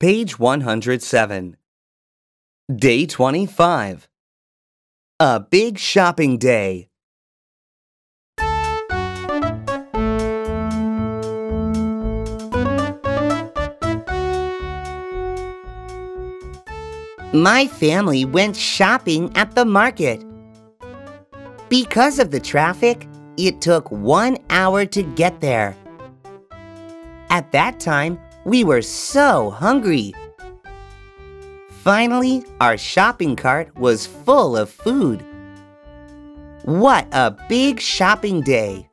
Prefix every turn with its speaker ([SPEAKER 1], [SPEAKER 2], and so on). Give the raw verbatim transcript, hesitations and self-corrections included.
[SPEAKER 1] Page one hundred seven. Day twenty-five. A big shopping day.
[SPEAKER 2] My family went shopping at the market. Because of the traffic, it took one hour to get there. At that time, we were so hungry. Finally, our shopping cart was full of food. What a big shopping day!